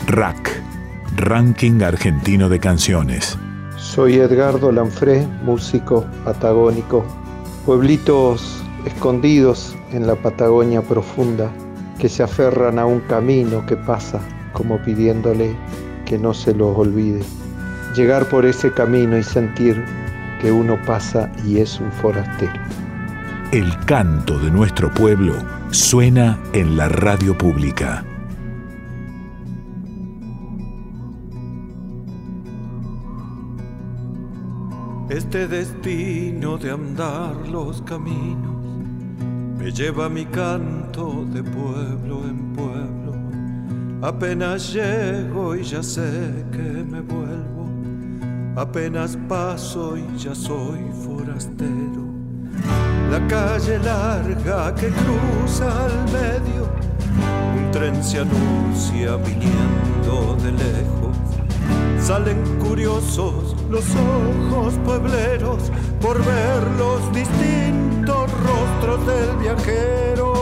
RAC, Ranking Argentino de Canciones. Soy Edgardo Lanfré, músico patagónico. Pueblitos escondidos en la Patagonia profunda que se aferran a un camino que pasa como pidiéndole que no se los olvide. Llegar por ese camino y sentir que uno pasa y es un forastero. El canto de nuestro pueblo suena en la radio pública. Este destino de andar los caminos me lleva mi canto de pueblo en pueblo. Apenas llego y ya sé que me vuelvo. Apenas paso y ya soy forastero. La calle larga que cruza al medio, un tren se anuncia viniendo de lejos. Salen curiosos los ojos puebleros por ver los distintos rostros del viajero.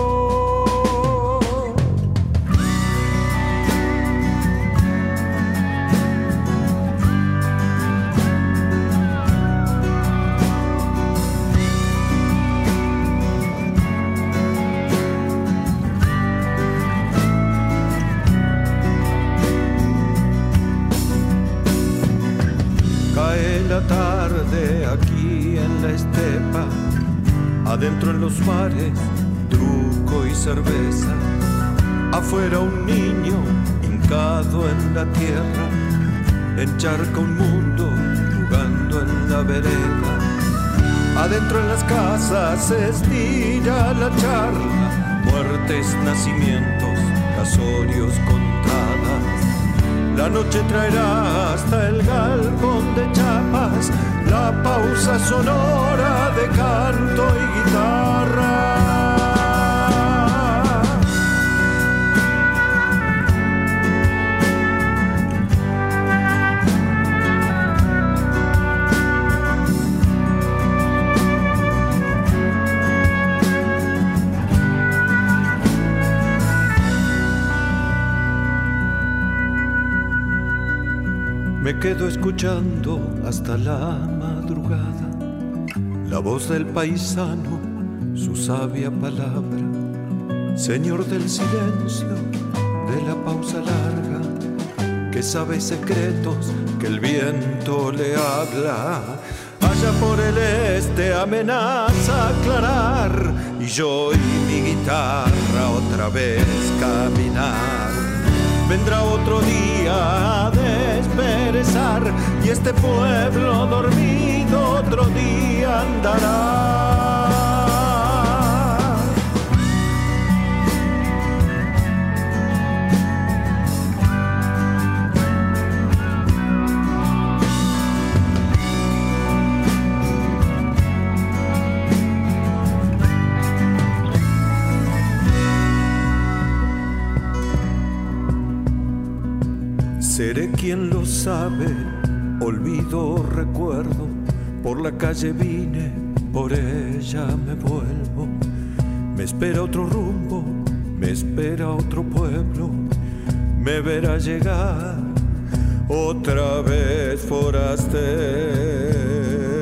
La tarde aquí en la estepa, adentro en los mares, truco y cerveza. Afuera un niño hincado en la tierra, encharca un mundo jugando en la vereda. Adentro en las casas se estira la charla, muertes, nacimientos, casorios, contadas. La noche traerá hasta el galpón de chapas la pausa sonora de canto y guitarra. Me quedo escuchando hasta la madrugada la voz del paisano, su sabia palabra. Señor del silencio, de la pausa larga, que sabe secretos que el viento le habla. Allá por el este amenaza aclarar, y yo y mi guitarra otra vez caminar. Vendrá otro día a desperezar, y este pueblo dormido otro día andará. Seré quien lo sabe, olvido, recuerdo. Por la calle vine, por ella me vuelvo. Me espera otro rumbo, me espera otro pueblo. Me verá llegar otra vez forastero.